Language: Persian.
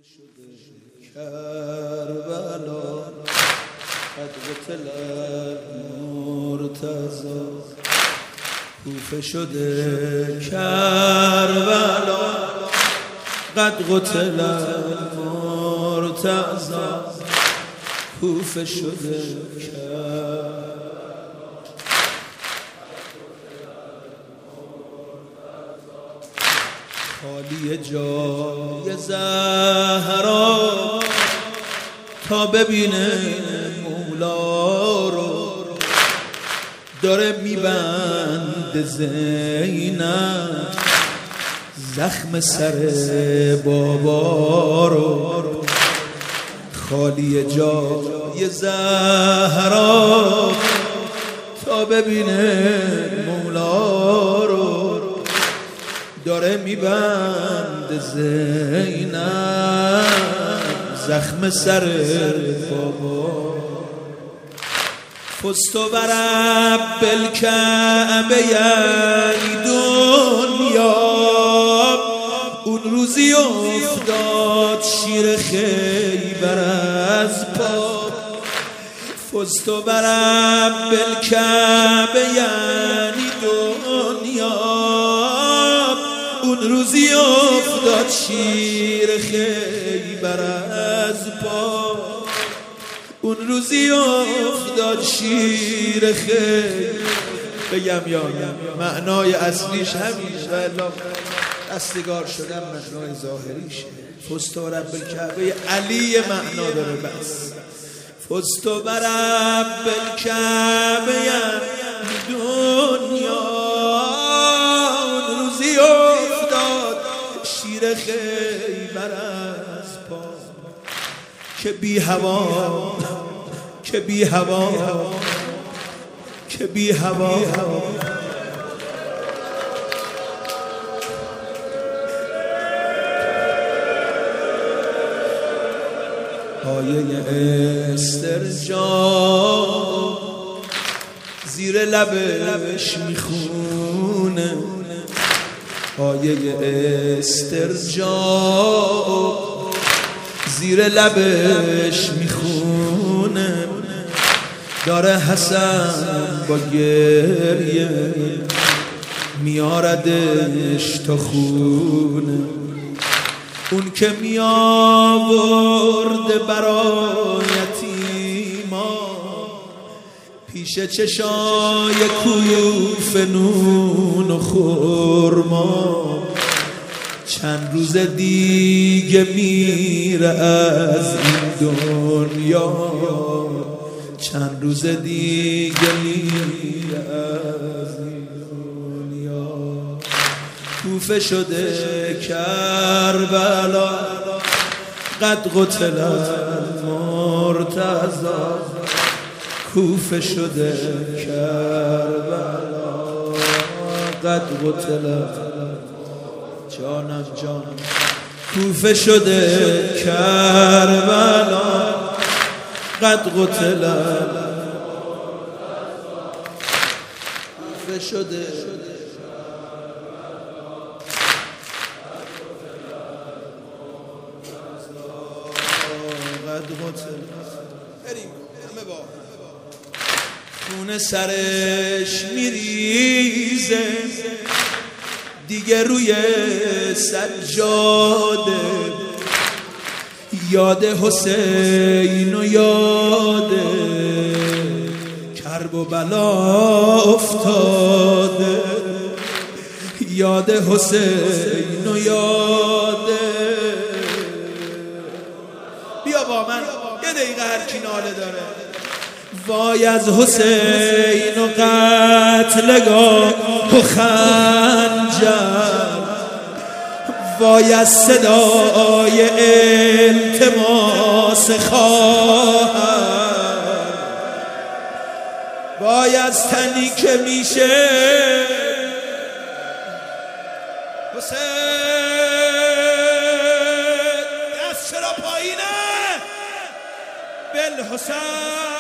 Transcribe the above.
کربلا قد قتل مرتضی کوفه شده کربلا قد قتل مرتضی کوفه شده کربلا خالی جای زهرا تا ببینه مولا رو داره میبند زینب زخم سر بابا رو خالی جای زهرا تا ببینه مولا رو داره میبند زینب زخم سر بابا فزت برب الکعبه یعنی دنیا اون روزی افتاد شیر خیبر از پا فزت برب الکعبه یعنی دنیا اون روزی افتاد شیر خیبر از پا اون روزی افتاد شیر خیبر بگم یا معنای اصلیش همیشه الا دستگار شدن معنای ظاهریشه فزت برب الکعبه علی معنا داره بس فزت برب الکعبه دنیا اون روزی افتاد شیر خیبر از پا که بی هوا که بی هوا که بی هوا پایه استرجاع زیر لبش میخونه پایه استرجاع زیر لبش میخونه داره حسن با گریه میاردش تا خونه اون که میآورده برای یتیما پیش چشای کوفه نون و خرما چند روز دیگه میره از این دنیا چند روز دیگه میره از این دنیا کوفه شده کربلا قد قتل مرتضی کوفه شده کربلا قد قتل جانم جانم کوفه شده کربلا قد قتل کوفه شده قد قتل بریم همه با خونه سرش میریزه دیگه روی سجاده یاد حسین و یاد کرب و بلا افتاده یاد حسین و یاد بیا با من یه دقیقه هر کی ناله داره وای از حسین و قتلگاه و خنجر وای از صدای التماس خواهر وای از تنی که میشه حسین دست چرا پایینه بالحسین